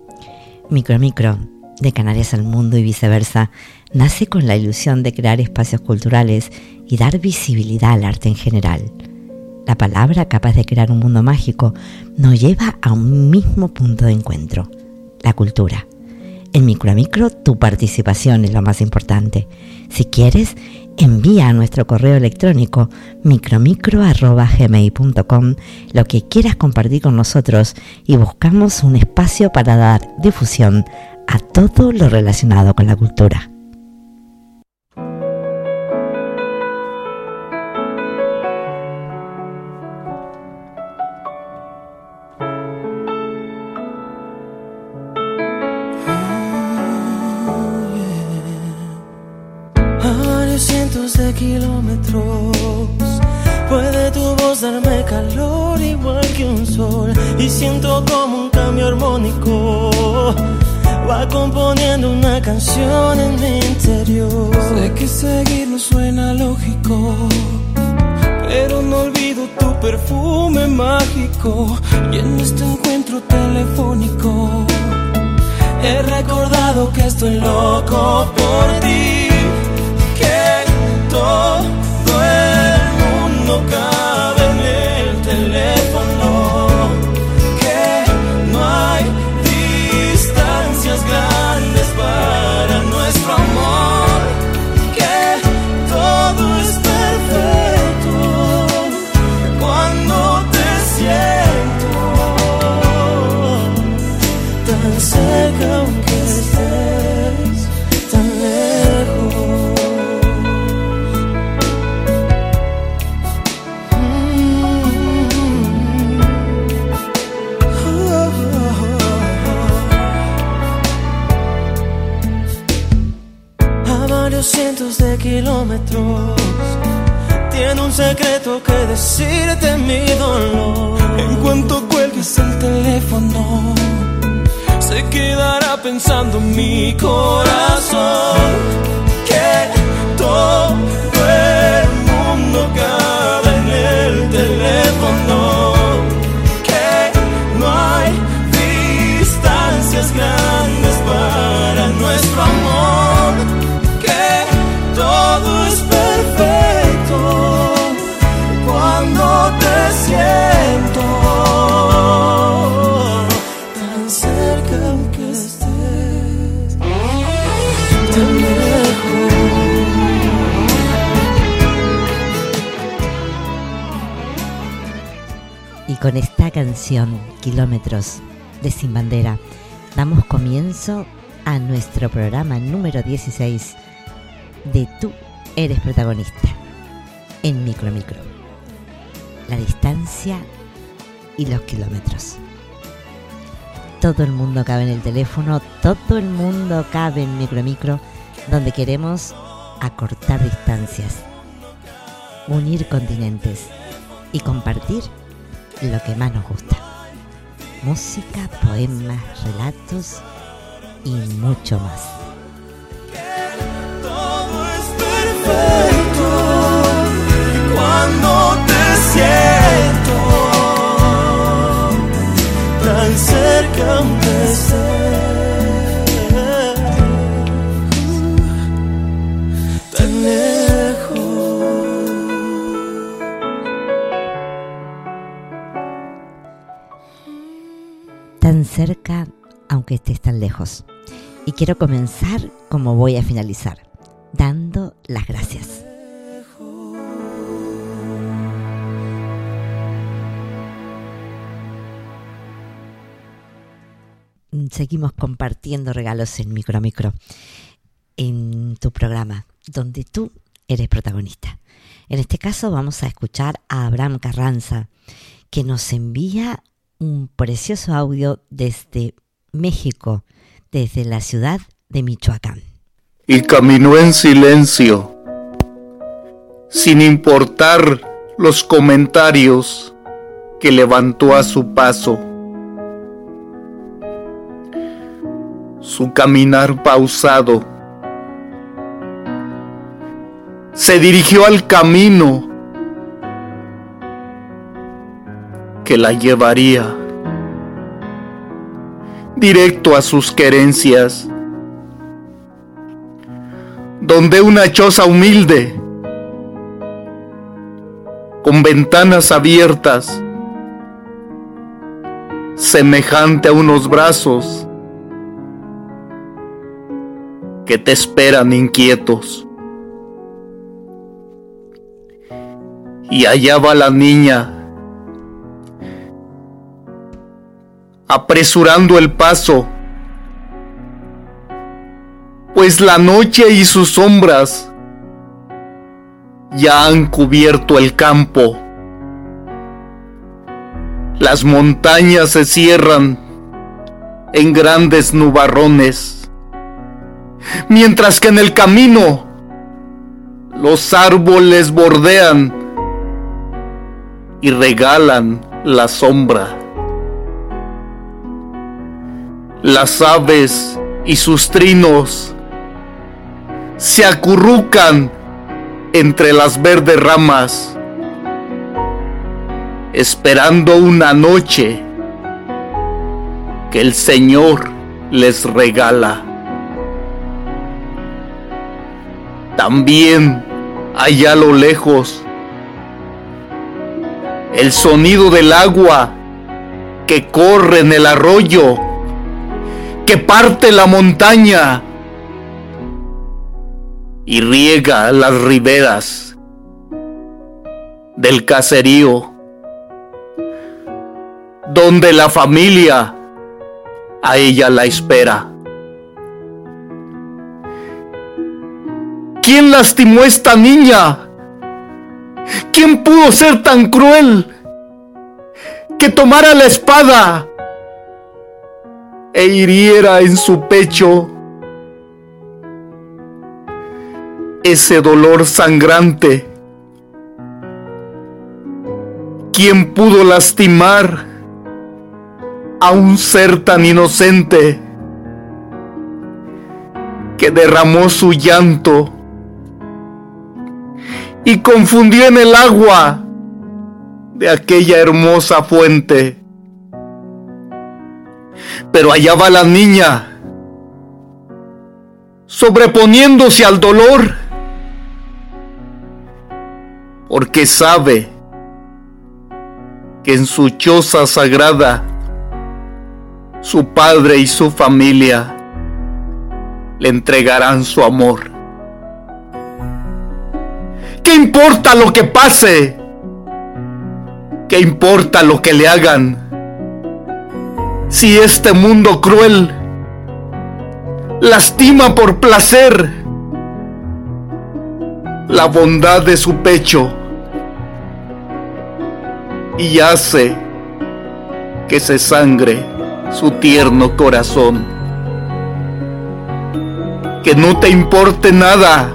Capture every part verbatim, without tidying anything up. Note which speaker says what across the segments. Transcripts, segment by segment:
Speaker 1: Micromicro, de Canarias al mundo y viceversa, nace con la ilusión de crear espacios culturales y dar visibilidad al arte en general. La palabra, capaz de crear un mundo mágico, nos lleva a un mismo punto de encuentro: la cultura. En Micromicro, tu participación es lo más importante. Si quieres, envía a nuestro correo electrónico micromicro arroba gmail punto com lo que quieras compartir con nosotros y buscamos un espacio para dar difusión a todo lo relacionado con la cultura.
Speaker 2: De kilómetros puede tu voz darme calor igual que un sol, y siento como un cambio armónico va componiendo una canción en mi interior. Sé que seguir no suena lógico, pero no olvido tu perfume mágico, y en este encuentro telefónico he recordado que estoy loco por ti. Todo el mundo cabe en el teléfono, que no hay distancias grandes para nuestro amor, que todo es perfecto cuando te siento tan cerca aunque estés tan lejos. Cientos de kilómetros tiene un secreto que decirte mi dolor. En cuanto cuelgues el teléfono, se quedará pensando mi corazón que todo el mundo cabe en el teléfono, que no hay distancias grandes para nuestro amor. Todo es perfecto cuando te siento tan cerca aunque estés tan lejos.
Speaker 1: Y con esta canción, Kilómetros, de Sin Bandera, damos comienzo a nuestro programa número dieciséis de Tú eres protagonista, en Micromicro. La distancia y los kilómetros. Todo el mundo cabe en el teléfono, todo el mundo cabe en Micromicro, donde queremos acortar distancias, unir continentes y compartir lo que más nos gusta: música, poemas, relatos y mucho más.
Speaker 2: Perfecto cuando te siento tan cerca aunque estés tan lejos.
Speaker 1: Tan cerca aunque estés tan lejos. Y quiero comenzar como voy a finalizar, dando las gracias. Seguimos compartiendo regalos en Micromicro, en tu programa, donde tú eres protagonista. En este caso vamos a escuchar a Abraham Carranza, que nos envía un precioso audio desde México, desde la ciudad de Michoacán.
Speaker 3: Y caminó en silencio, sin importar los comentarios que levantó a su paso. Su caminar pausado se dirigió al camino que la llevaría directo a sus querencias, donde una choza humilde, con ventanas abiertas, semejante a unos brazos que te esperan inquietos. Y allá va la niña, apresurando el paso, pues la noche y sus sombras ya han cubierto el campo. Las montañas se cierran en grandes nubarrones, mientras que en el camino los árboles bordean y regalan la sombra. Las aves y sus trinos se acurrucan entre las verdes ramas, esperando una noche que el Señor les regala. También allá a lo lejos, el sonido del agua que corre en el arroyo, que parte la montaña y riega las riberas del caserío, donde la familia a ella la espera. ¿Quién lastimó a esta niña? ¿Quién pudo ser tan cruel que tomara la espada e hiriera en su pecho ese dolor sangrante? ¿Quién pudo lastimar a un ser tan inocente que derramó su llanto y confundió en el agua de aquella hermosa fuente? Pero allá va la niña, sobreponiéndose al dolor, porque sabe que en su choza sagrada su padre y su familia le entregarán su amor. ¿Qué importa lo que pase? ¿Qué importa lo que le hagan? Si este mundo cruel lastima por placer la bondad de su pecho y hace que se sangre su tierno corazón. Que no te importe nada,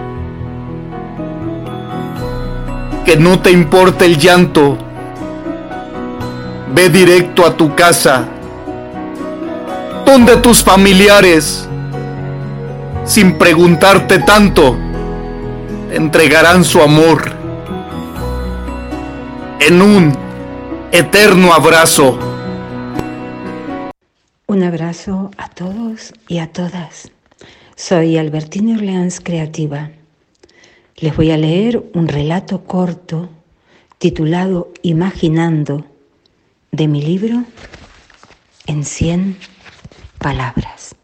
Speaker 3: que no te importe el llanto. Ve directo a tu casa, donde tus familiares, sin preguntarte tanto, te entregarán su amor en un eterno abrazo.
Speaker 4: Un abrazo a todos y a todas. Soy Albertina Orleans Creativa. Les voy a leer un relato corto titulado Imaginando, de mi libro En cien palabras.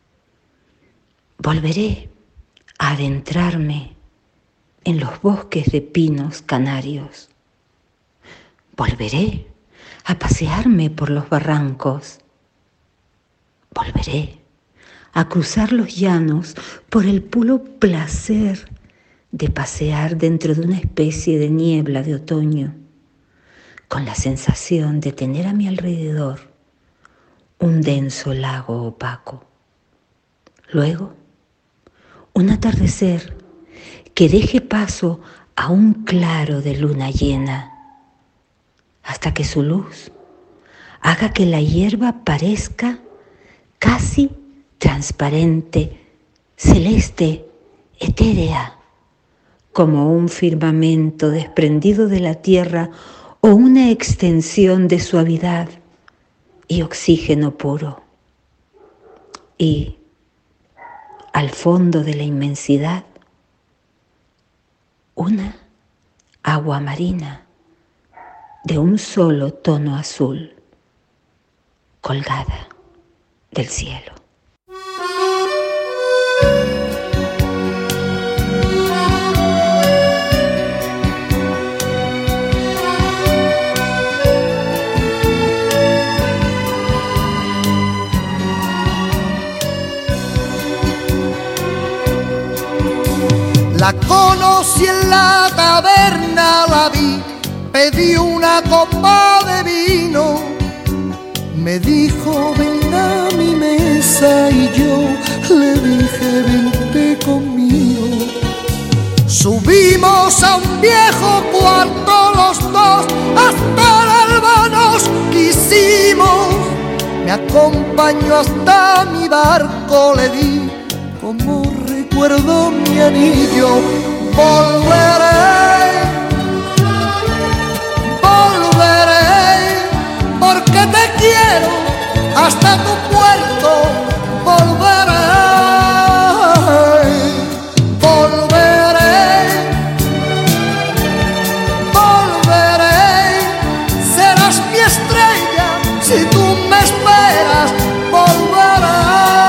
Speaker 4: Volveré a adentrarme en los bosques de pinos canarios. Volveré a pasearme por los barrancos. Volveré a cruzar los llanos por el puro placer de pasear dentro de una especie de niebla de otoño, con la sensación de tener a mi alrededor un denso lago opaco. Luego, un atardecer que deje paso a un claro de luna llena, hasta que su luz haga que la hierba parezca casi transparente, celeste, etérea, como un firmamento desprendido de la tierra o una extensión de suavidad y oxígeno puro. y al fondo de la inmensidad, una agua marina de un solo tono azul, colgada del cielo.
Speaker 5: La conocí en la taberna, la vi, pedí una copa de vino. Me dijo, ven a mi mesa, y yo le dije, vente conmigo. Subimos a un viejo cuarto los dos, hasta el alba nos quisimos. Me acompañó hasta mi barco, le di como recuerdo mi anillo. Volveré, volveré, porque te quiero hasta tu puerto. Volveré, volveré, volveré. Serás mi estrella si tú me esperas. Volveré.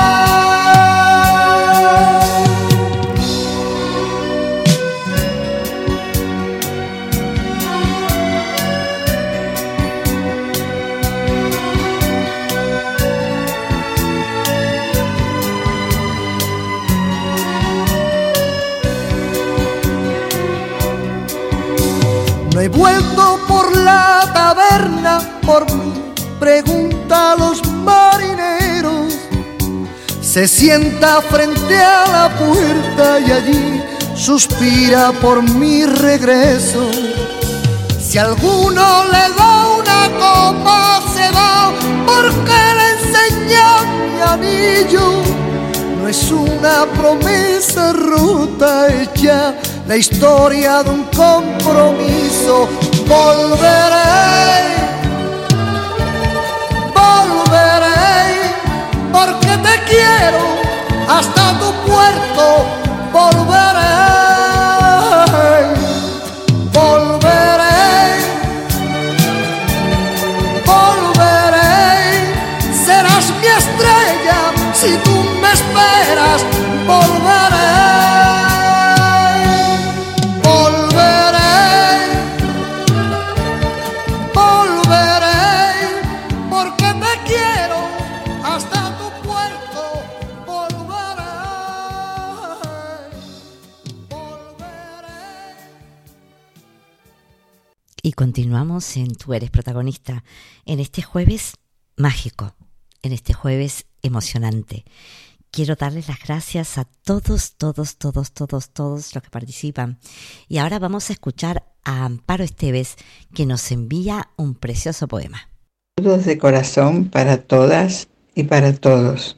Speaker 5: No he vuelto por la taberna por mí, pregunta a los marineros. Se sienta frente a la puerta y allí suspira por mi regreso. Si alguno le da una copa se va, porque le enseña mi anillo. No es una promesa rota hecha, la historia de un compromiso. Volveré, volveré, porque te quiero hasta tu puerto. Volveré, volveré, volveré. Serás mi estrella si tú me esperas. Volveré.
Speaker 1: Y continuamos en Tú Eres Protagonista, en este jueves mágico, en este jueves emocionante. Quiero darles las gracias a todos, todos, todos, todos, todos los que participan. Y ahora vamos a escuchar a Amparo Esteves, que nos envía un precioso poema.
Speaker 6: Saludos de corazón para todas y para todos.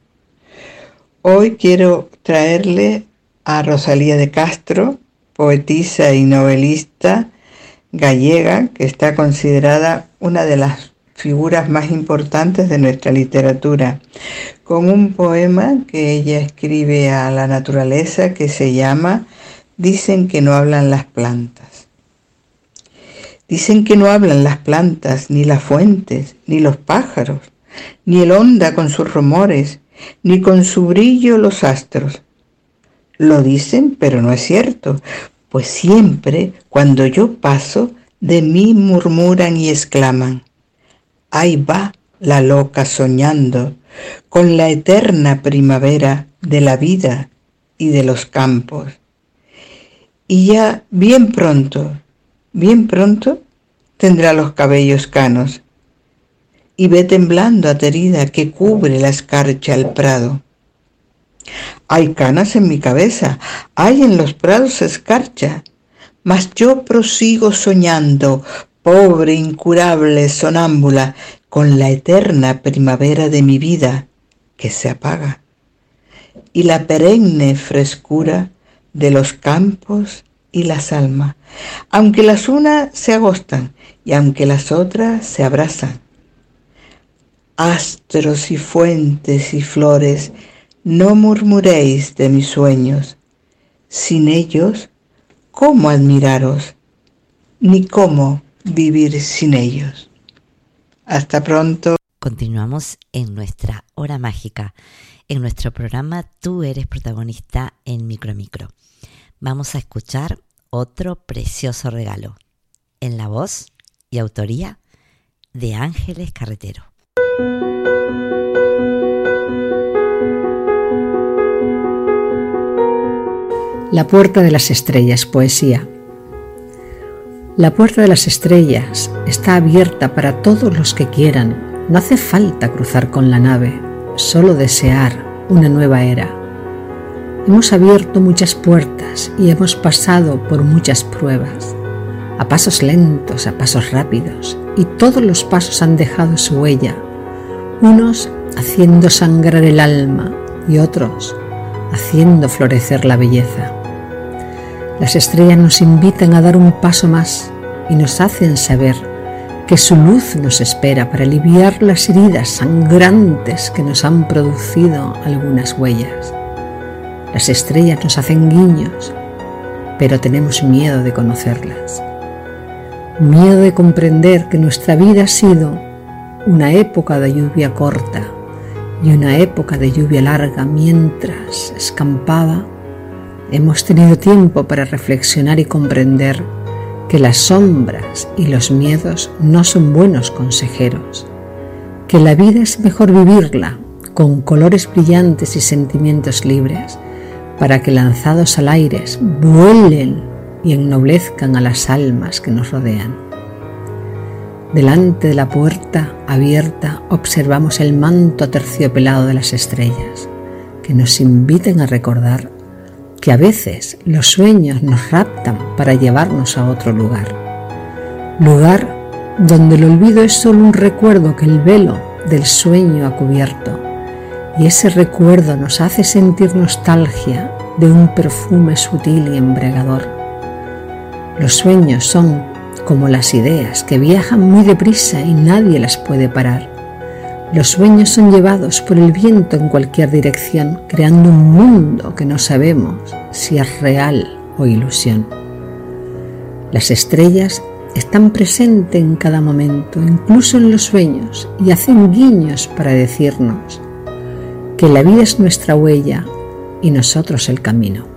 Speaker 6: Hoy quiero traerle a Rosalía de Castro, poetisa y novelista gallega, que está considerada una de las figuras más importantes de nuestra literatura, con un poema que ella escribe a la naturaleza que se llama Dicen que no hablan las plantas. Dicen que no hablan las plantas, ni las fuentes, ni los pájaros, ni el onda con sus rumores, ni con su brillo los astros. Lo dicen, pero no es cierto, pues siempre cuando yo paso, de mí murmuran y exclaman: ahí va la loca soñando con la eterna primavera de la vida y de los campos. Y ya bien pronto, bien pronto, tendrá los cabellos canos y ve temblando aterida que cubre la escarcha el prado. Hay canas en mi cabeza, hay en los prados escarcha, mas yo prosigo soñando, pobre, incurable, sonámbula, con la eterna primavera de mi vida que se apaga, y la perenne frescura de los campos y las almas, aunque las unas se agostan y aunque las otras se abrazan. astros y fuentes y flores, no murmuréis de mis sueños. Sin ellos, ¿cómo admiraros? Ni cómo vivir sin ellos. Hasta pronto.
Speaker 1: Continuamos en nuestra hora mágica, en nuestro programa Tú eres protagonista en Micro Micro. Vamos a escuchar otro precioso regalo, en la voz y autoría de Ángeles Carretero.
Speaker 7: La puerta de las estrellas, poesía. La puerta de las estrellas está abierta para todos los que quieran. No hace falta cruzar con la nave, solo desear una nueva era. Hemos abierto muchas puertas y hemos pasado por muchas pruebas, a pasos lentos, a pasos rápidos, y todos los pasos han dejado su huella, unos haciendo sangrar el alma y otros haciendo florecer la belleza. Las estrellas nos invitan a dar un paso más y nos hacen saber que su luz nos espera para aliviar las heridas sangrantes que nos han producido algunas huellas. Las estrellas nos hacen guiños, pero tenemos miedo de conocerlas. Miedo de comprender que nuestra vida ha sido una época de lluvia corta y una época de lluvia larga. Mientras escampaba, hemos tenido tiempo para reflexionar y comprender que las sombras y los miedos no son buenos consejeros, que la vida es mejor vivirla con colores brillantes y sentimientos libres, para que lanzados al aire vuelen y ennoblezcan a las almas que nos rodean. Delante de la puerta abierta observamos el manto aterciopelado de las estrellas, que nos invitan a recordar que a veces los sueños nos raptan para llevarnos a otro lugar. Lugar donde el olvido es solo un recuerdo que el velo del sueño ha cubierto, y ese recuerdo nos hace sentir nostalgia de un perfume sutil y embriagador. Los sueños son como las ideas que viajan muy deprisa y nadie las puede parar. Los sueños son llevados por el viento en cualquier dirección, creando un mundo que no sabemos si es real o ilusión. Las estrellas están presentes en cada momento, incluso en los sueños, y hacen guiños para decirnos que la vida es nuestra huella y nosotros el camino.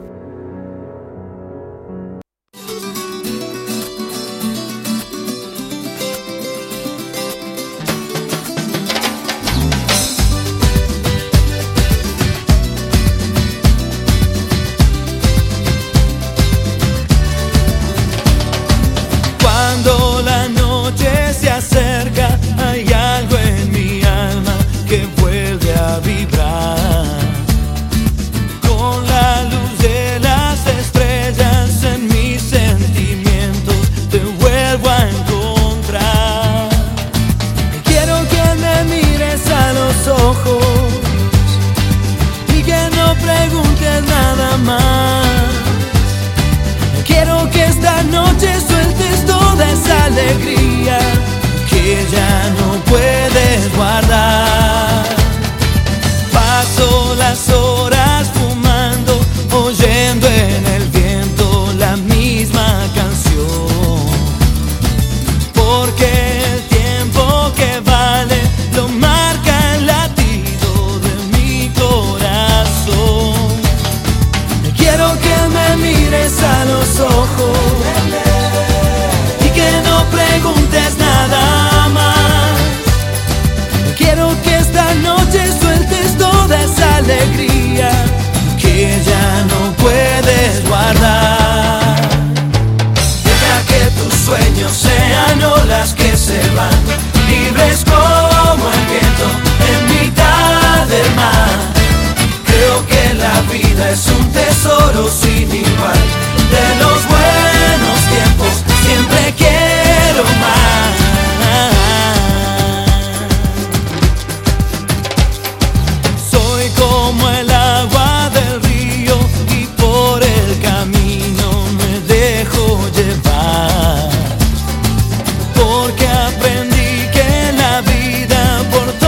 Speaker 2: Cuando la noche se acerca, hay algo en mi alma que vuelve a vibrar. Con la luz de las estrellas en mis sentimientos te vuelvo a encontrar. Quiero que me mires a los ojos y que no preguntes nada más. Quiero que esta noche sueltes toda esa alegría que ya no puedes guardar. Paso las horas fumando, oyendo en el viento la misma canción, porque el tiempo que vale lo marca el latido de mi corazón. Quiero que me mires a los ojos y que no preguntes nada más. Quiero que esta noche sueltes toda esa alegría que ya no puedes guardar. Deja que tus sueños sean olas que se van, libres como el viento en mitad del mar. Creo que la vida es un tesoro sin igual. De los buenos tiempos siempre quiero más. Soy como el agua del río y por el camino me dejo llevar, porque aprendí que la vida por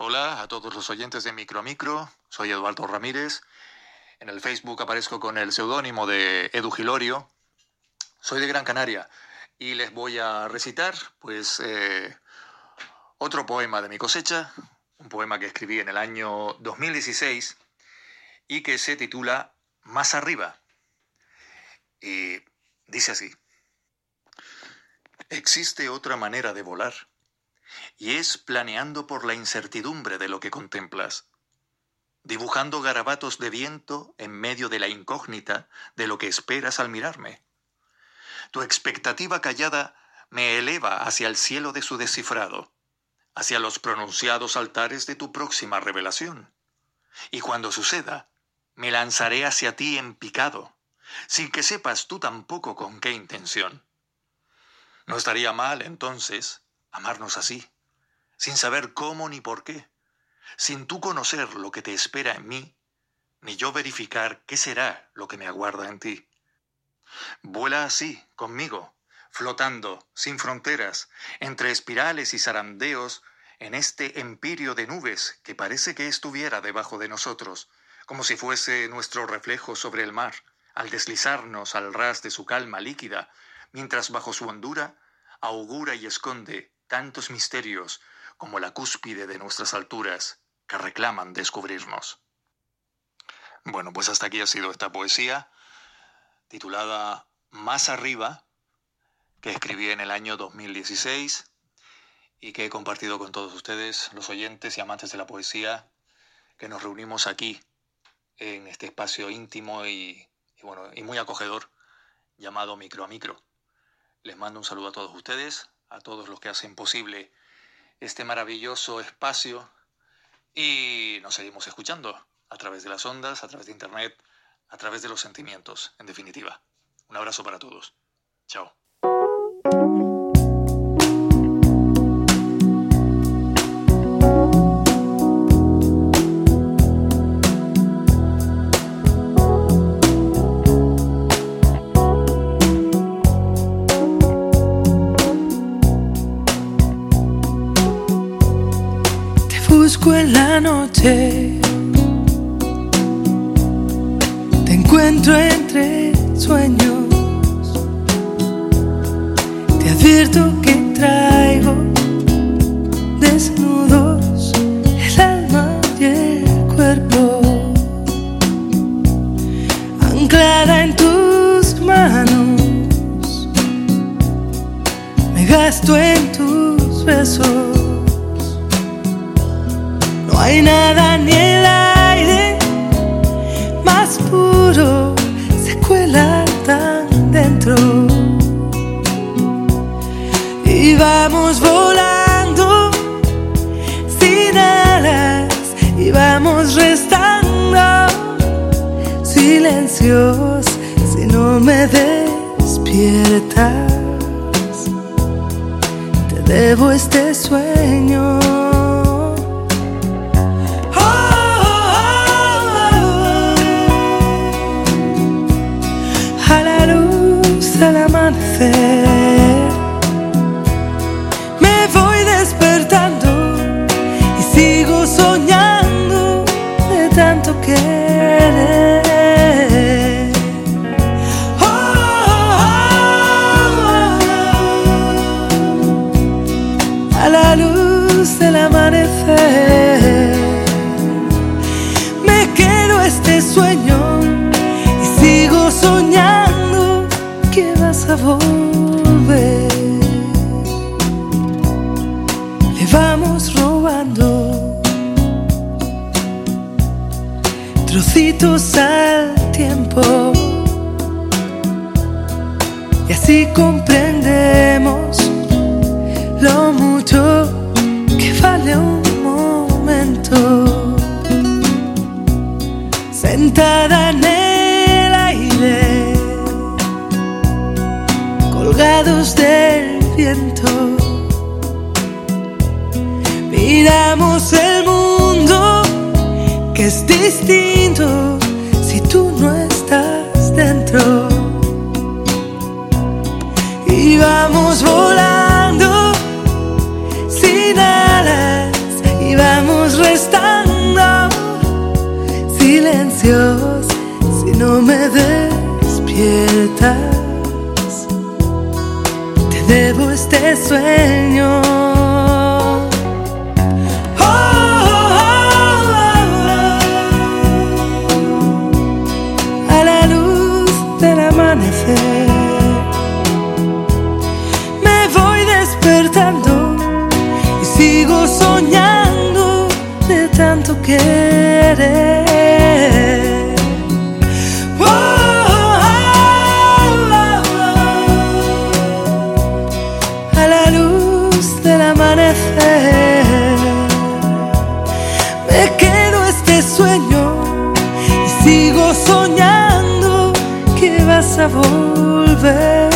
Speaker 8: Hola a todos los oyentes de Micro a Micro, soy Eduardo Ramírez. En el Facebook aparezco con el seudónimo de Edu Gilorio. Soy de Gran Canaria y les voy a recitar pues eh, otro poema de mi cosecha, un poema que escribí en el año dos mil dieciséis y que se titula Más arriba. Y dice así: existe otra manera de volar, y es planeando por la incertidumbre de lo que contemplas, dibujando garabatos de viento en medio de la incógnita de lo que esperas al mirarme. Tu expectativa callada me eleva hacia el cielo de su descifrado, hacia los pronunciados altares de tu próxima revelación. Y cuando suceda, me lanzaré hacia ti en picado, sin que sepas tú tampoco con qué intención. No estaría mal, entonces, amarnos así, sin saber cómo ni por qué, sin tú conocer lo que te espera en mí, ni yo verificar qué será lo que me aguarda en ti. Vuela así, conmigo, flotando, sin fronteras, entre espirales y zarandeos, en este empirio de nubes que parece que estuviera debajo de nosotros, como si fuese nuestro reflejo sobre el mar, al deslizarnos al ras de su calma líquida, mientras bajo su hondura augura y esconde tantos misterios como la cúspide de nuestras alturas que reclaman descubrirnos. Bueno, pues hasta aquí ha sido esta poesía titulada Más arriba, que escribí en el año dos mil dieciséis y que he compartido con todos ustedes, los oyentes y amantes de la poesía, que nos reunimos aquí en este espacio íntimo y, y, bueno, y muy acogedor llamado Micro a Micro. Les mando un saludo a todos ustedes, a todos los que hacen posible este maravilloso espacio, y nos seguimos escuchando a través de las ondas, a través de internet, a través de los sentimientos, en definitiva. Un abrazo para todos. Chao.
Speaker 2: Busco en la noche, te encuentro entre sueños, te advierto que traigo desnudos el alma y el cuerpo, anclada en tus manos, me gasto en tus besos. No hay nada ni el aire más puro, se cuela tan dentro. Y vamos volando sin alas, y vamos restando silencios si no me despiertas. Te debo este sueño. Al amanecer me voy despertando y sigo soñando de tanto querer. Oh, oh, oh. A la luz del amanecer me quedo este sueño y sigo soñando que vas a volver. Le vamos robando trocitos al tiempo y así comprendemos lo mucho que vale un momento. Sentada en el aire, colgados del viento, miramos el mundo que es distinto si tú no estás dentro. Y vamos volando sin alas y vamos sigo soñando de tanto querer. Oh, oh, oh, oh. A la luz del amanecer me quedo este sueño y sigo soñando que vas a volver.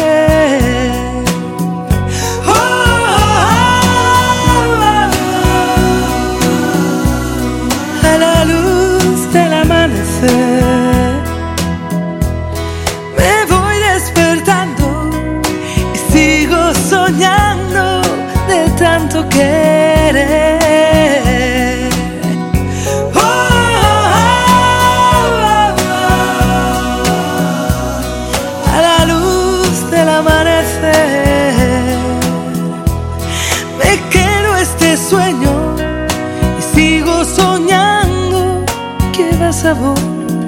Speaker 2: Me voy despertando y sigo soñando de tanto querer. Oh, oh, oh, oh. A la luz del amanecer me quedo este sueño y sigo soñando que vas a volver.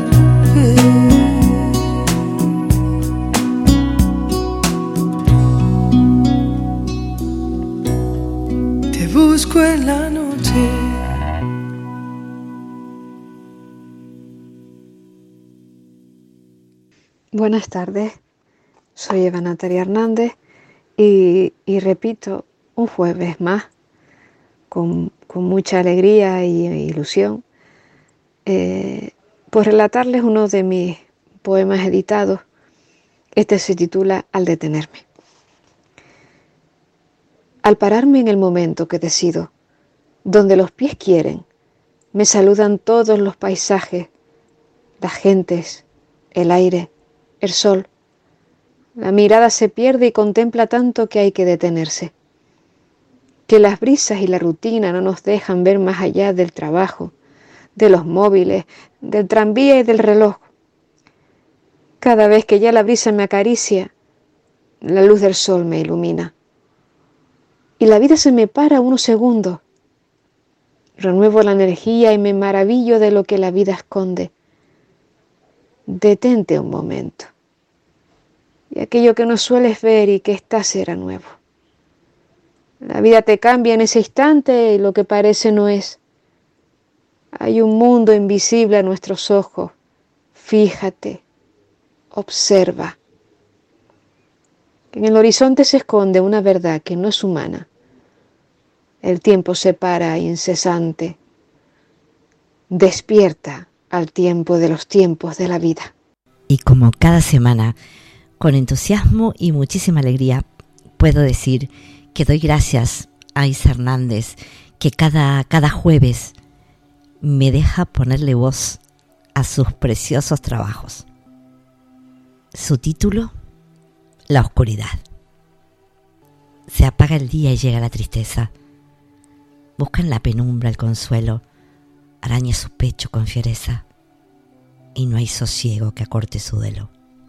Speaker 2: Te busco en la noche.
Speaker 9: Buenas tardes, soy Eva Natalia Hernández y, y repito un jueves más con, con mucha alegría e ilusión eh, por relatarles uno de mis poemas editados. Este se titula Al detenerme. Al pararme en el momento que decido, donde los pies quieren, me saludan todos los paisajes, las gentes, el aire, el sol. La mirada se pierde y contempla tanto que hay que detenerse. Que las brisas y la rutina no nos dejan ver más allá del trabajo, de los móviles, del tranvía y del reloj. Cada vez que ya la brisa me acaricia, la luz del sol me ilumina. Y la vida se me para unos segundos. Renuevo la energía y me maravillo de lo que la vida esconde. Detente un momento. Y aquello que no sueles ver y que está será nuevo. La vida te cambia en ese instante y lo que parece no es. Hay un mundo invisible a nuestros ojos. Fíjate, observa. En el horizonte se esconde una verdad que no es humana. El tiempo se para incesante. Despierta al tiempo de los tiempos de la vida.
Speaker 1: Y como cada semana, con entusiasmo y muchísima alegría, puedo decir que doy gracias a Isa Hernández, que cada, cada jueves me deja ponerle voz a sus preciosos trabajos. Su título: La oscuridad. Se apaga el día y llega la tristeza. Busca en la penumbra el consuelo, araña su pecho con fiereza, y no hay sosiego que acorte su duelo.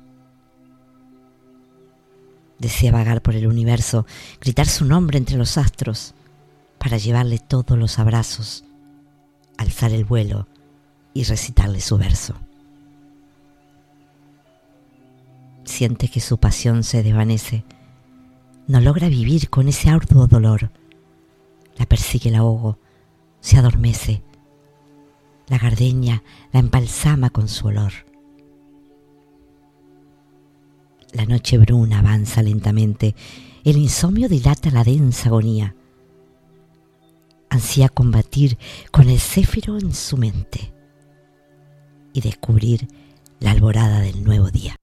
Speaker 1: Desea vagar por el universo, gritar su nombre entre los astros, para llevarle todos los abrazos, alzar el vuelo y recitarle su verso. Siente que su pasión se desvanece, no logra vivir con ese arduo dolor. La persigue el ahogo, se adormece. La gardenia la embalsama con su olor. La noche bruna avanza lentamente, el insomnio dilata la densa agonía. Ansía combatir con el céfiro en su mente y descubrir la alborada del nuevo día.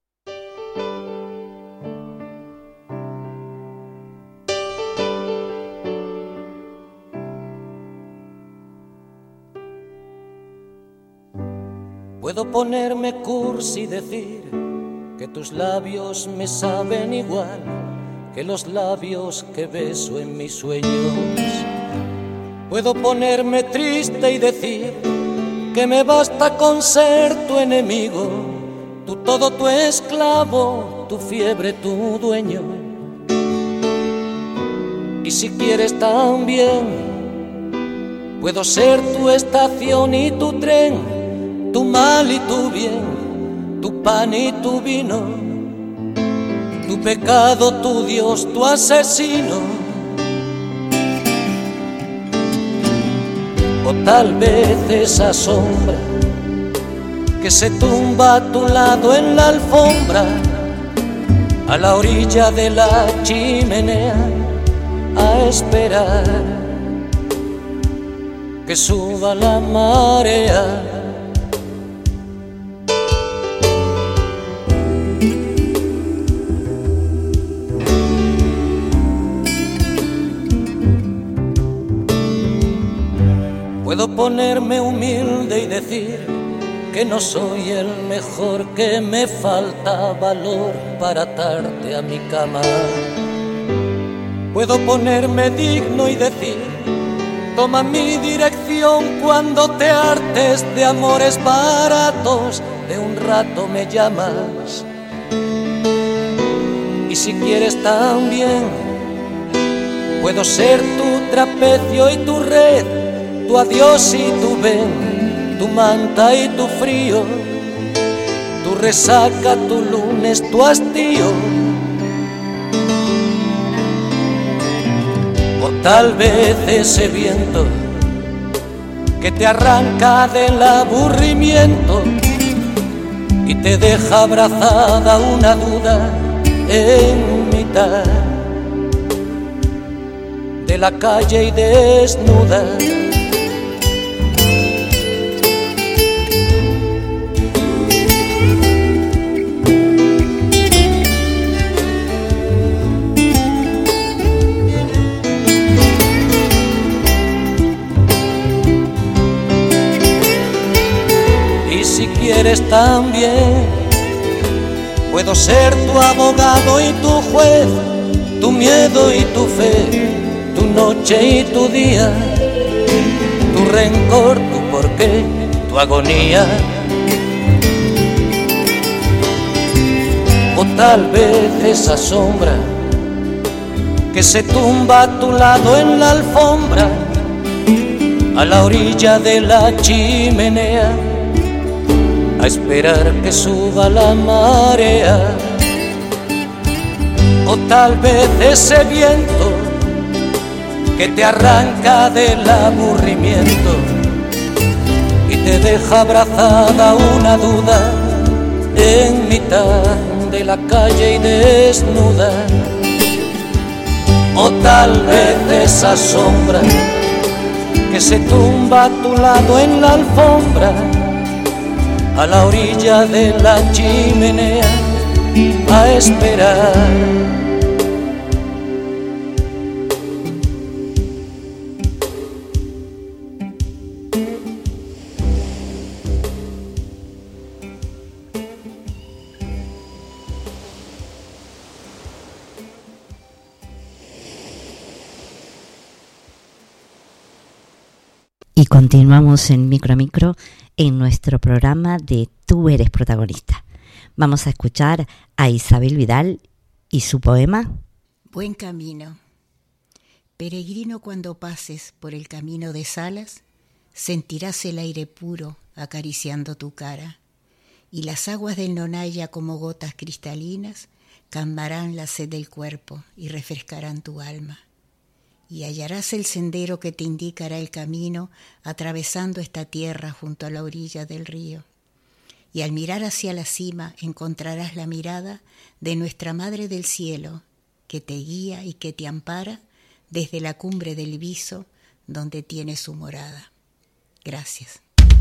Speaker 10: Puedo ponerme cursi y decir que tus labios me saben igual que los labios que beso en mis sueños. Puedo ponerme triste y decir que me basta con ser tu enemigo, tu todo, tu esclavo, tu fiebre, tu dueño. Y si quieres también, puedo ser tu estación y tu tren, tu mal y tu bien, tu pan y tu vino, tu pecado, tu Dios, tu asesino. o tal vez esa sombra que se tumba a tu lado en la alfombra, a la orilla de la chimenea, a esperar que suba la marea. Puedo ponerme humilde y decir que no soy el mejor, que me falta valor para atarte a mi cama. Puedo ponerme digno y decir, toma mi dirección cuando te hartes de amores baratos, de un rato me llamas. Y si quieres también, puedo ser tu trapecio y tu red, tu adiós y tu ven, tu manta y tu frío, tu resaca, tu lunes, tu hastío. O tal vez ese viento que te arranca del aburrimiento y te deja abrazada una duda en mitad de la calle y desnuda. Si quieres también, puedo ser tu abogado y tu juez, tu miedo y tu fe, tu noche y tu día, tu rencor, tu porqué, tu agonía. O tal vez esa sombra que se tumba a tu lado en la alfombra, a la orilla de la chimenea, a esperar que suba la marea. O tal vez ese viento que te arranca del aburrimiento y te deja abrazada una duda en mitad de la calle y desnuda. O tal vez esa sombra que se tumba a tu lado en la alfombra, a la orilla de la chimenea, a esperar.
Speaker 1: Y continuamos en Micro a Micro en nuestro programa de Tú eres protagonista. Vamos a escuchar a Isabel Vidal y su poema
Speaker 11: Buen camino. Peregrino, cuando pases por el camino de Salas, sentirás el aire puro acariciando tu cara, y las aguas del Nonaya como gotas cristalinas calmarán la sed del cuerpo y refrescarán tu alma. Y hallarás el sendero que te indicará el camino atravesando esta tierra junto a la orilla del río. Y al mirar hacia la cima encontrarás la mirada de nuestra Madre del Cielo, que te guía y que te ampara desde la cumbre del Viso, donde tiene su morada. Gracias.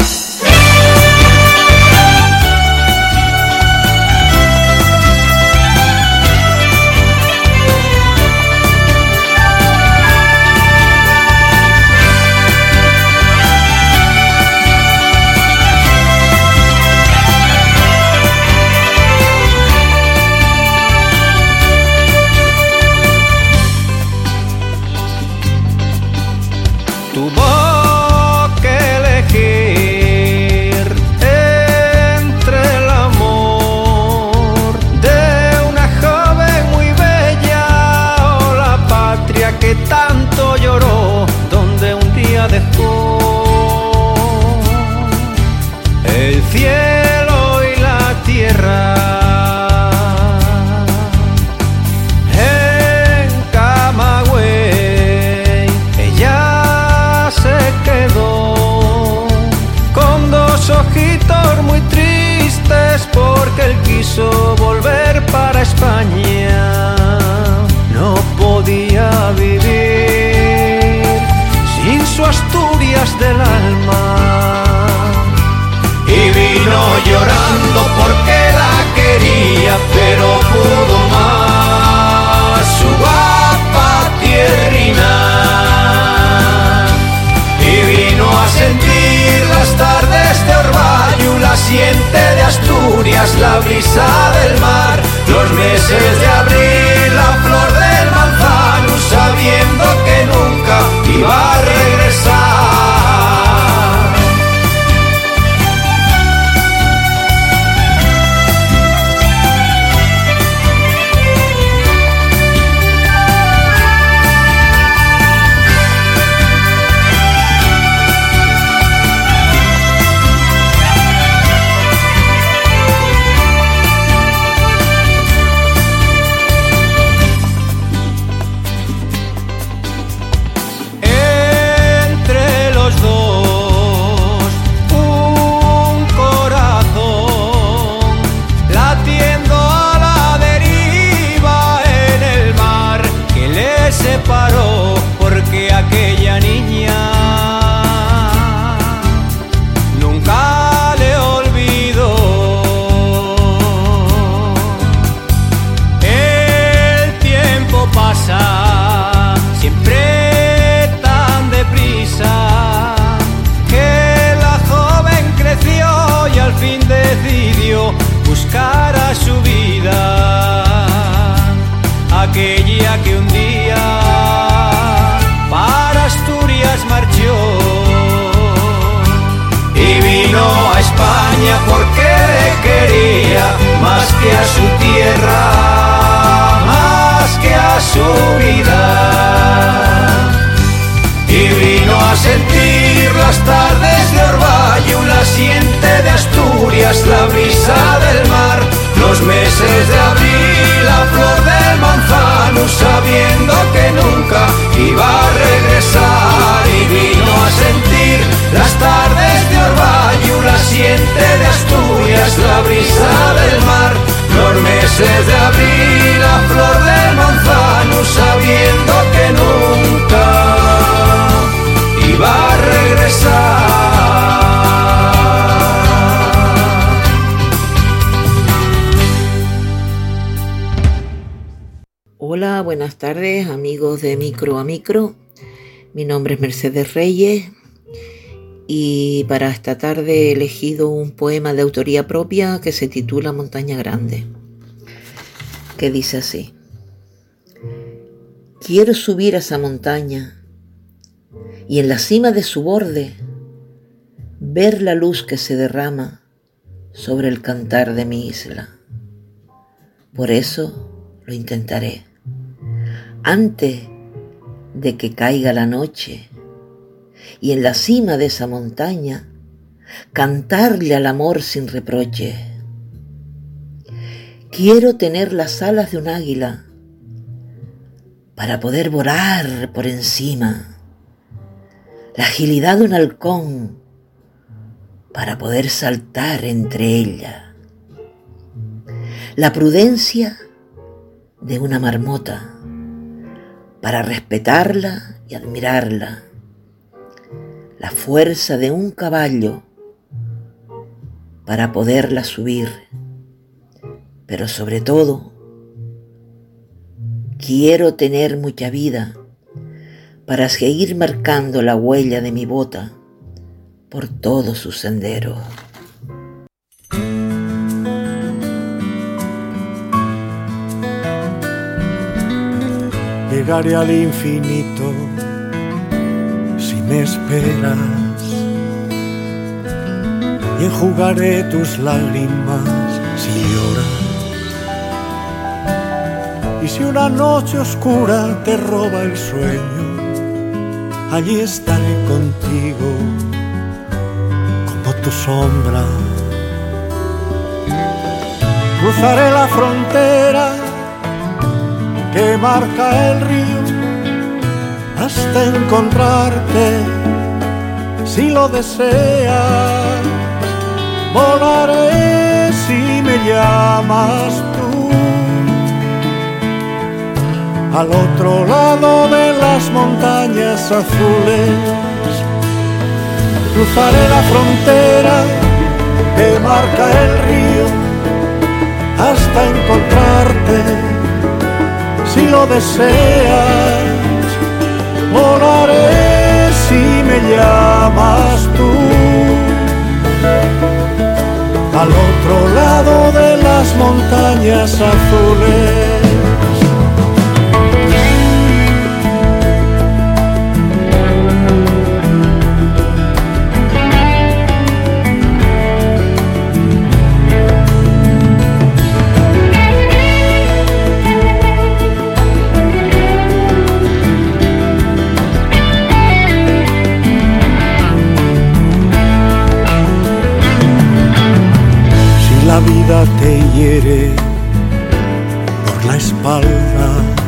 Speaker 12: Tuvo que elegir entre el amor de una joven muy bella o la patria que tanto lloró, donde un día dejó el cielo y la tierra. Se heridas del alma. Y vino llorando porque la quería, pero pudo más su guapa tierrina. Y vino a sentir las tardes de Orbayu, la siente de Asturias, la brisa del mar, los meses de abril, la flor del manzano, sabiendo que nunca iba a regresar. Separó porque aquella niña nunca le olvidó. El tiempo pasa siempre tan deprisa que la joven creció y al fin decidió buscar a su vida aquella que un día para Asturias marchó. Y vino a España porque le quería más que a su tierra, más que a su vida. Y vino a sentir las tardes de Orbayu, la siente de Asturias, la brisa del mar, los meses de abril, la flor del manzano, sabiendo que nunca iba a regresar. Y vino a sentir las tardes de Orbayu, la siente de Asturias, la brisa del mar, los meses de abril, la flor del manzano, sabiendo que nunca iba a regresar.
Speaker 13: Hola, buenas tardes amigos de Micro a Micro. Mi nombre es Mercedes Reyes y para esta tarde he elegido un poema de autoría propia que se titula Montaña Grande, que dice así: quiero subir a esa montaña y en la cima de su borde ver la luz que se derrama sobre el cantar de mi isla. Por eso lo intentaré. Antes de que caiga la noche y en la cima de esa montaña cantarle al amor sin reproche. Quiero tener las alas de un águila para poder volar por encima, la agilidad de un halcón para poder saltar entre ella, la prudencia de una marmota para respetarla y admirarla, la fuerza de un caballo para poderla subir, pero sobre todo quiero tener mucha vida para seguir marcando la huella de mi bota por todo su sendero.
Speaker 14: Llegaré al infinito si me esperas y enjugaré tus lágrimas si lloras. Y si una noche oscura te roba el sueño, allí estaré contigo como tu sombra. Cruzaré la frontera que marca el río hasta encontrarte si lo deseas. Volaré si me llamas tú al otro lado de las montañas azules Cruzaré la frontera que marca el río hasta encontrarte. Si lo deseas, volaré si me llamas tú. Al otro lado de las montañas azules. La vida te hiere por la espalda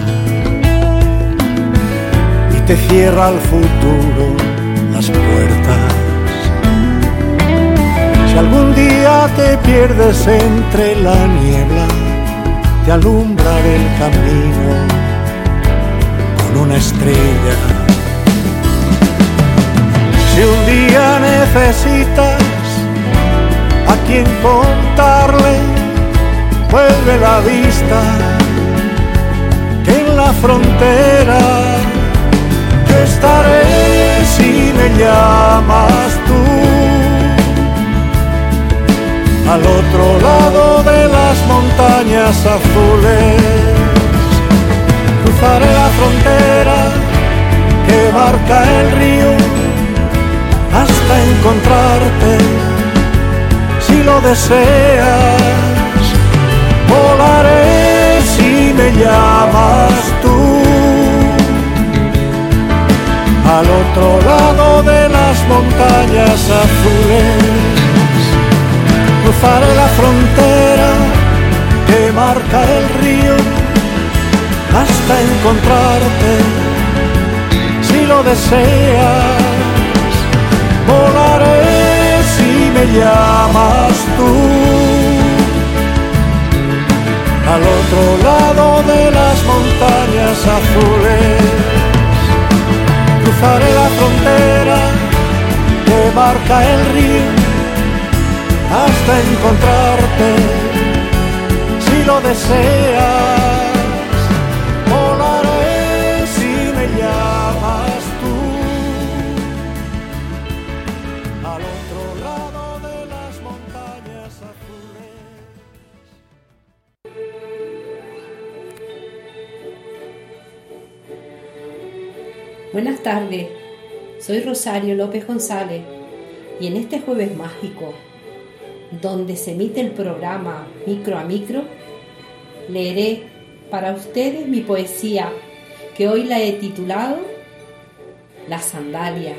Speaker 14: y te cierra al futuro las puertas. Si algún día te pierdes entre la niebla, te alumbra el camino con una estrella. Si un día necesitas a quien contarle, vuelve la vista que en la frontera yo estaré si me llamas tú. Al otro lado de las montañas azules, cruzaré la frontera que marca el río hasta encontrarte. Si lo deseas, volaré si me llamas tú. Al otro lado de las montañas azules, cruzaré la frontera que marca el río hasta encontrarte. Si lo deseas, volaré si me llamas tú. Al otro lado de las montañas azules, cruzaré la frontera que marca el río hasta encontrarte. Si lo deseas, volaré si me llamas tú. Al otro lado de las montañas azules.
Speaker 15: Buenas tardes, soy Rosario López González y en este jueves mágico, donde se emite el programa Micro a Micro, leeré para ustedes mi poesía que hoy la he titulado Las sandalias.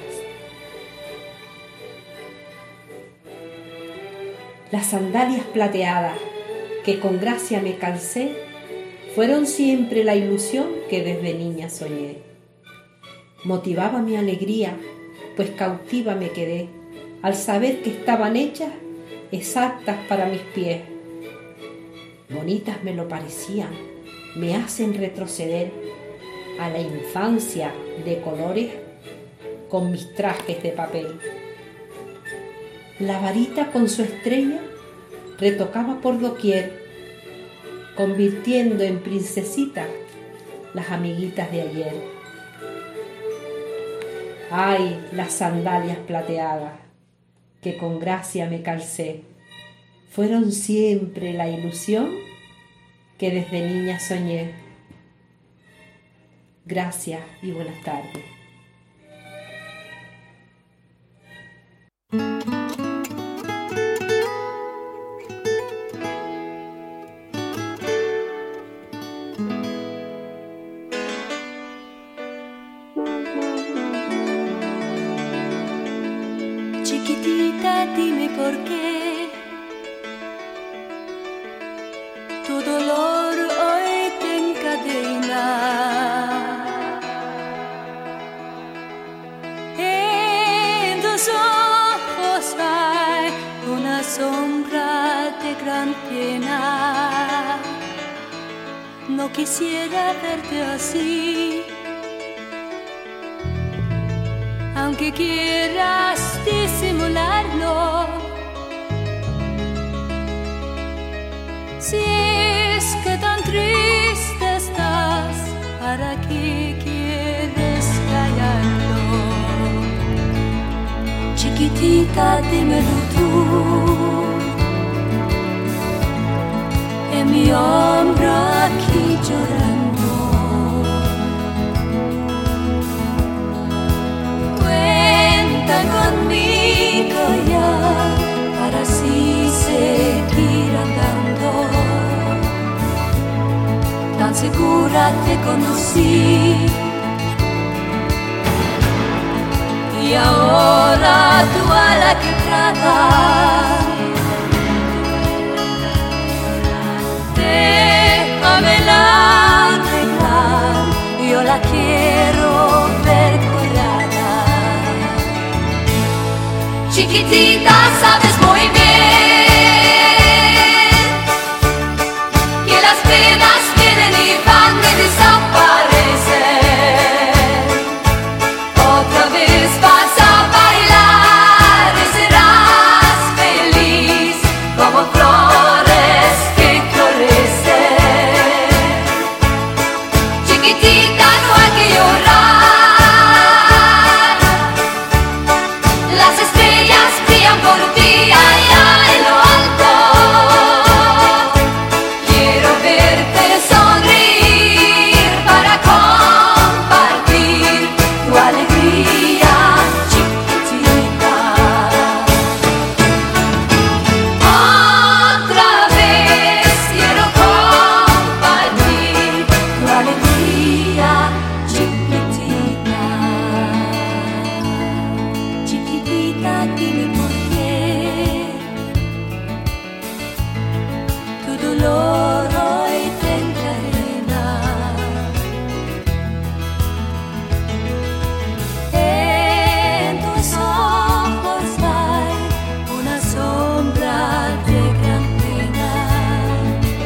Speaker 15: Las sandalias plateadas que con gracia me calcé fueron siempre la ilusión que desde niña soñé. Motivaba mi alegría, pues cautiva me quedé al saber que estaban hechas exactas para mis pies. Bonitas me lo parecían, me hacen retroceder a la infancia de colores con mis trajes de papel. La varita con su estrella retocaba por doquier, convirtiendo en princesitas las amiguitas de ayer. Ay, las sandalias plateadas que con gracia me calcé, fueron siempre la ilusión que desde niña soñé. Gracias y buenas tardes.
Speaker 16: Chiquitita, dime por qué tu dolor hoy te encadena. En tus ojos hay una sombra de gran pena. No quisiera verte así, aunque quieras disimularlo. Si es que tan triste estás, ¿para qué quieres callarlo? Chiquitita, dímelo tú, en mi hombro aquí llorando. Cuenta conmigo ya para así seguir andando. Tan segura te conocí y ahora tú a la que tratas. Déjamela arreglar, yo la quiero ver curada. Chiquitita, sabes muy bien que las penas vienen y van y desaparecen. Otra vez vas a bailar y serás feliz como flores que florecen. Chiquitita, no hay que llorar, las estrellas brillan por ti allá en lo alto. Quiero verte sonreír para compartir tu alegría, chiquitita. Otra vez quiero compartir tu alegría, chiquitita. Chiquitita, dime por qué tu dolor hoy te encadena. En tus ojos hay una sombra de gran pena.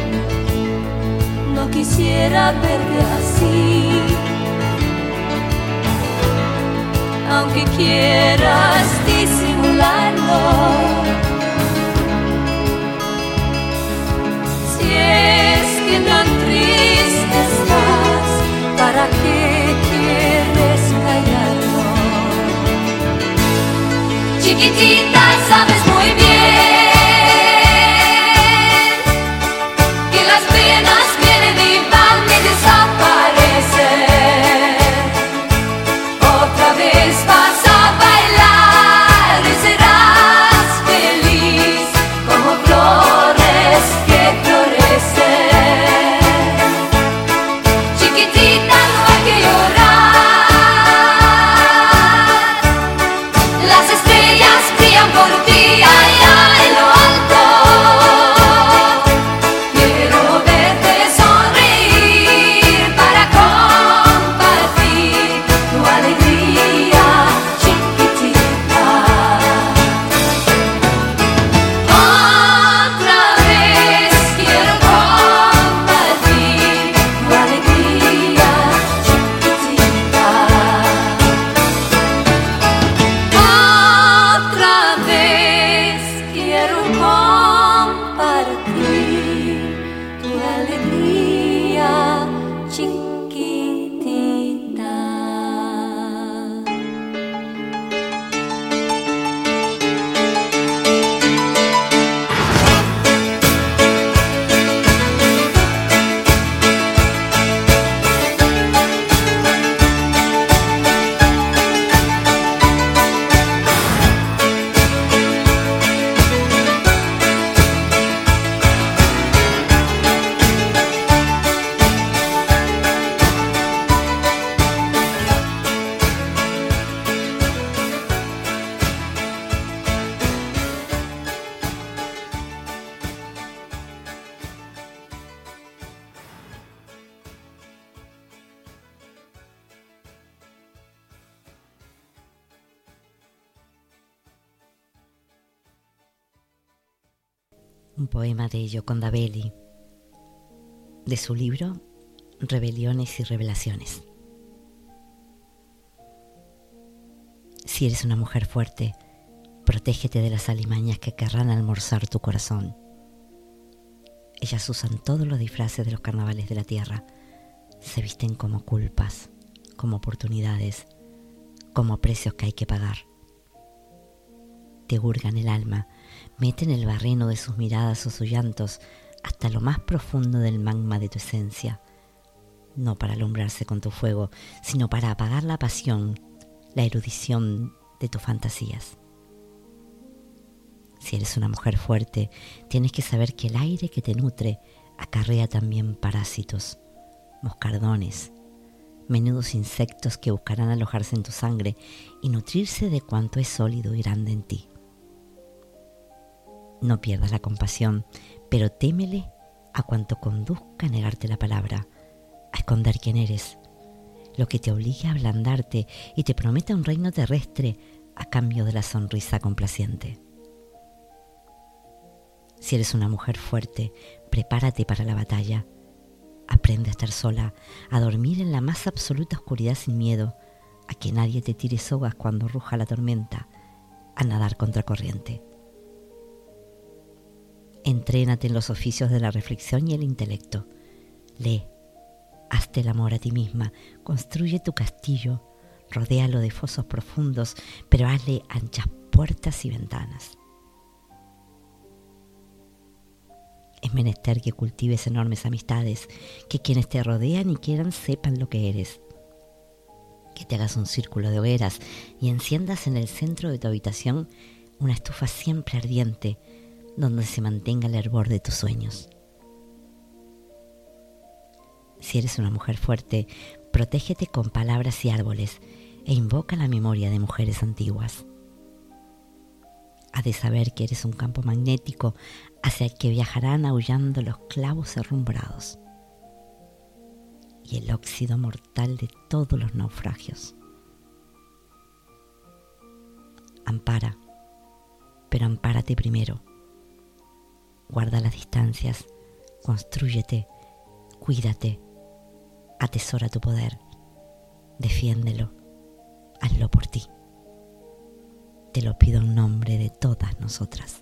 Speaker 16: No quisiera verte así, aunque quieras disimularlo. Si es que tan triste estás, ¿para qué quieres callarlo? Chiquitita, sabes muy bien que las penas vienen y van y desaparecen. Otra vez vas a bailar y serás feliz como flores que florecen. Chiquitita, no hay que llorar, las estrellas brillan por ti allá en lo alto. Quiero verte sonreír para compartir tu alegría, chiquitita. Otra vez quiero compartir tu alegría, chiquitita. Otra vez quiero compartir tu alegría, chiquitita.
Speaker 1: Un poema de Gioconda Belli, de su libro Rebeliones y Revelaciones. Si eres una mujer fuerte, Protégete de las alimañas que querrán almorzar tu corazón. Ellas usan todos los disfraces de los carnavales de la tierra. Se visten como culpas, como oportunidades, como precios que hay que pagar. Te hurgan el alma, meten el barreno de sus miradas o sus llantos hasta lo más profundo del magma de tu esencia, no para alumbrarse con tu fuego, sino para apagar la pasión, la erudición de tus fantasías. Si eres una mujer fuerte, tienes que saber que el aire que te nutre acarrea también parásitos, moscardones, menudos insectos que buscarán alojarse en tu sangre y nutrirse de cuanto es sólido y grande en ti. No pierdas la compasión, pero témele a cuanto conduzca a negarte la palabra, a esconder quién eres, lo que te obligue a ablandarte y te prometa un reino terrestre a cambio de la sonrisa complaciente. Si eres una mujer fuerte, prepárate para la batalla. Aprende a estar sola, a dormir en la más absoluta oscuridad sin miedo, a que nadie te tire sogas cuando ruja la tormenta, a nadar contracorriente. Entrénate en los oficios de la reflexión y el intelecto. Lee, hazte el amor a ti misma, construye tu castillo, rodéalo de fosos profundos, pero hazle anchas puertas y ventanas. Es menester que cultives enormes amistades, que quienes te rodean y quieran sepan lo que eres. Que te hagas un círculo de hogueras y enciendas en el centro de tu habitación una estufa siempre ardiente, donde se mantenga el hervor de tus sueños. Si eres una mujer fuerte, protégete con palabras y árboles e invoca la memoria de mujeres antiguas. Has de saber que eres un campo magnético hacia el que viajarán aullando los clavos herrumbrados y el óxido mortal de todos los naufragios. Ampara, pero ampárate primero. Guarda las distancias, constrúyete, cuídate, atesora tu poder, defiéndelo, hazlo por ti. Te lo pido en nombre de todas nosotras.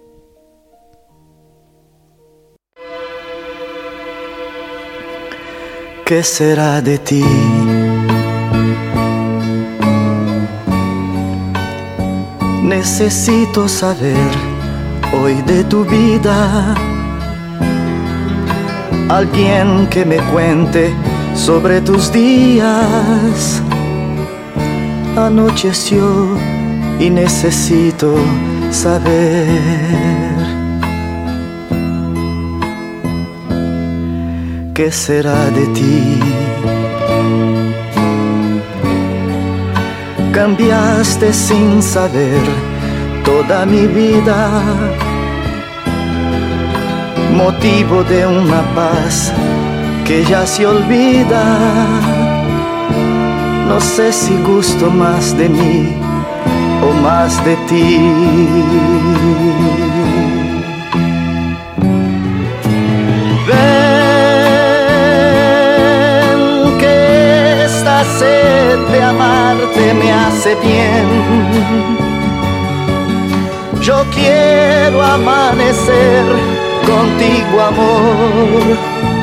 Speaker 2: ¿Qué será de ti? Necesito saber hoy de tu vida. Alguien que me cuente sobre tus días. Anocheció y necesito saber qué será de ti. Cambiaste sin saber toda mi vida, motivo de una paz que ya se olvida. No sé si gusto más de mí o más de ti. Ven que esta sed de amarte me hace bien. Yo quiero amanecer contigo, amor.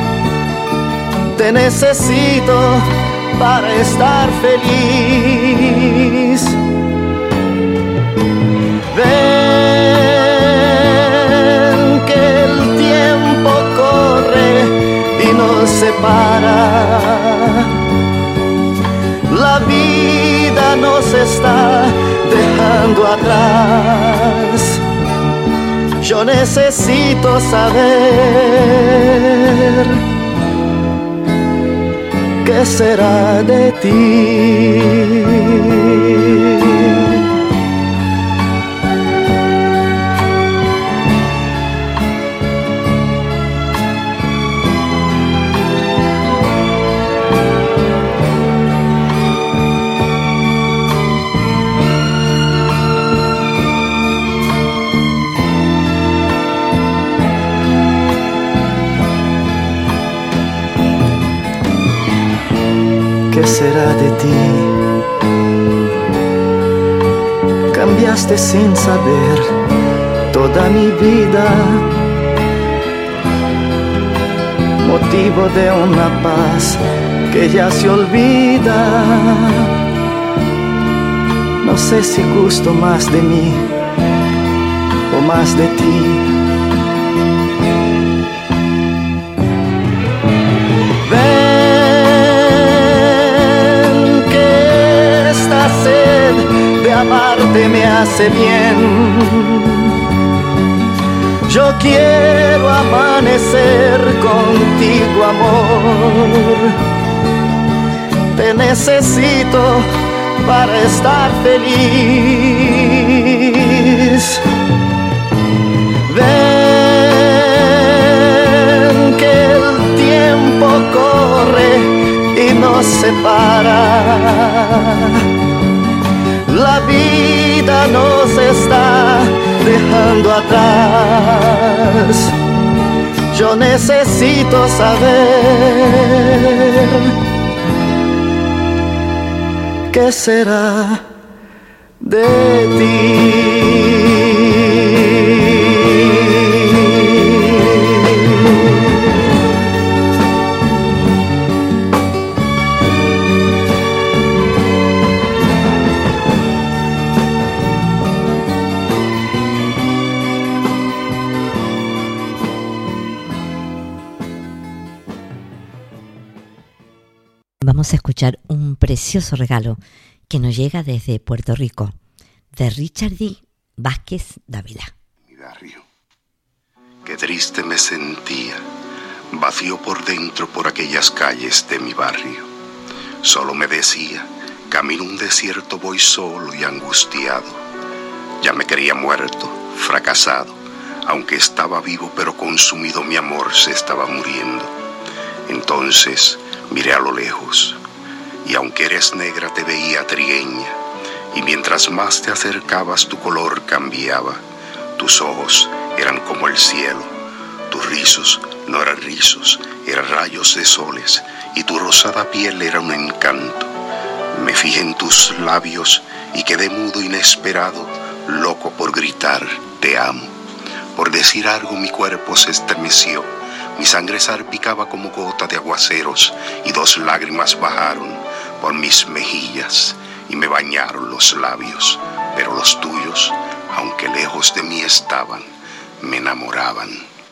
Speaker 2: Te necesito para estar feliz. Ven que el tiempo corre y nos separa. La vida nos está dejando atrás. Yo necesito saber qué será de ti. ¿Qué será de ti? dejaste sin saber toda mi vida, motivo de una paz que ya se olvida. No sé si gusto más de mí o más de ti. Ven que esta sed de amarte me hace bien. Yo quiero amanecer contigo, amor. Te necesito para estar feliz. Ven que el tiempo corre y nos separa. La vida nos está dejando atrás. Yo necesito saber qué será de ti.
Speaker 1: Vamos a escuchar un precioso regalo que nos llega desde Puerto Rico, de Richard D. Vázquez Dávila.
Speaker 17: Mi barrio, qué triste me sentía, vacío por dentro por aquellas calles de mi barrio. Solo me decía, camino un desierto, voy solo y angustiado. Ya me creía muerto, fracasado, aunque estaba vivo, pero consumido mi amor se estaba muriendo. Entonces miré a lo lejos, y aunque eres negra te veía trigueña, y mientras más te acercabas tu color cambiaba. Tus ojos eran como el cielo, tus rizos no eran rizos, eran rayos de soles, y tu rosada piel era un encanto. Me fijé en tus labios y quedé mudo, inesperado, loco por gritar te amo. Por decir algo mi cuerpo se estremeció, mi sangre salpicaba como gota de aguaceros, y dos lágrimas bajaron por mis mejillas y me bañaron los labios. Pero los tuyos, aunque lejos de mí estaban, me enamoraban.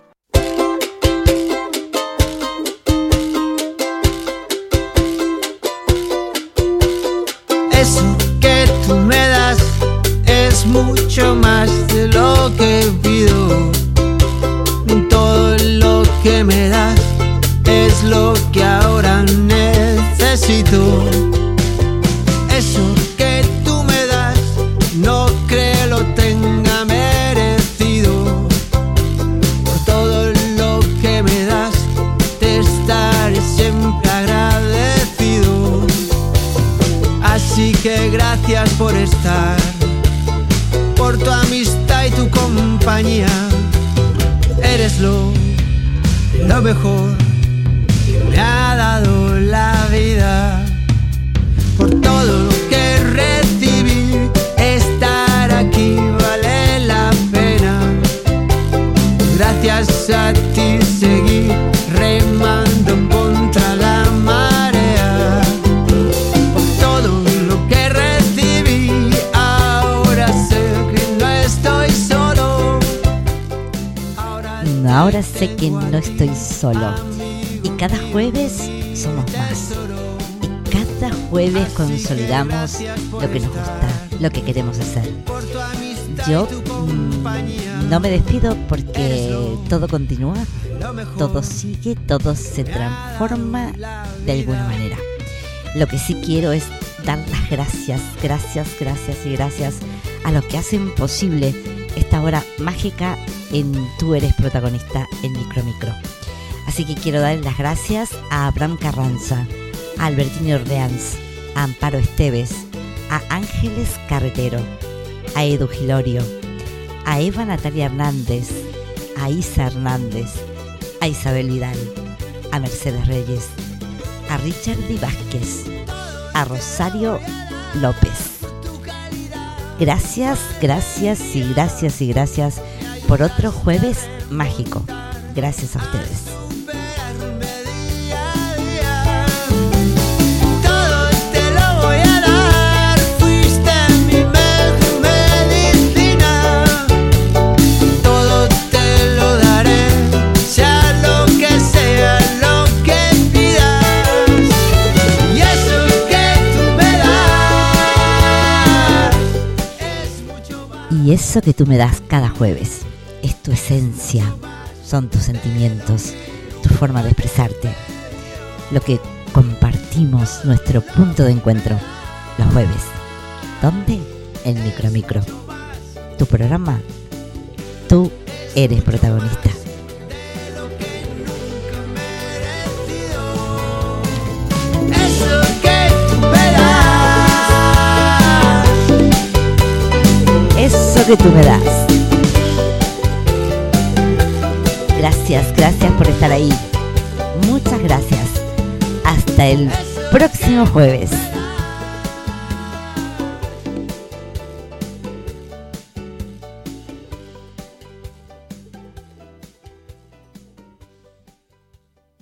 Speaker 2: Eso que tú me das es mucho más de lo que pido. Todo lo que me das es lo que ahora necesito. Eso que tú me das no creo lo tenga merecido. Por todo lo que me das te estaré siempre agradecido. Así que gracias por estar, por tu amistad y tu compañía. Eres lo, lo mejor que me ha dado la vida. Por todo lo que recibí, estar aquí vale la pena. Gracias a ti seguí remando contra la marea. Por todo lo que recibí, ahora sé que no estoy solo.
Speaker 1: Ahora sé que no estoy solo. Y cada jueves somos más. Y cada jueves consolidamos lo que nos gusta, lo que queremos hacer. Yo mmm, no me despido porque todo continúa, todo sigue, todo se transforma de alguna manera. Lo que sí quiero es dar las gracias, gracias, gracias y gracias a los que hacen posible esta hora mágica en Tú Eres Protagonista en Micro Micro. Así que quiero dar las gracias a Abraham Carranza, a Albertino Orleans, a Amparo Esteves, a Ángeles Carretero, a Edu Gilorio, a Eva Natalia Hernández, a Isa Hernández, a Isabel Vidal, a Mercedes Reyes, a Richard D. Vázquez, a Rosario López, Gracias, gracias y gracias y gracias por otro jueves mágico. Gracias a ustedes. Y eso que tú me das cada jueves es tu esencia, son tus sentimientos, tu forma de expresarte, lo que compartimos, nuestro punto de encuentro los jueves. ¿Dónde? En Micro Micro. Tu programa, tú eres protagonista. Eso que tú me das. Gracias, gracias por estar ahí. Muchas gracias. Hasta el próximo jueves.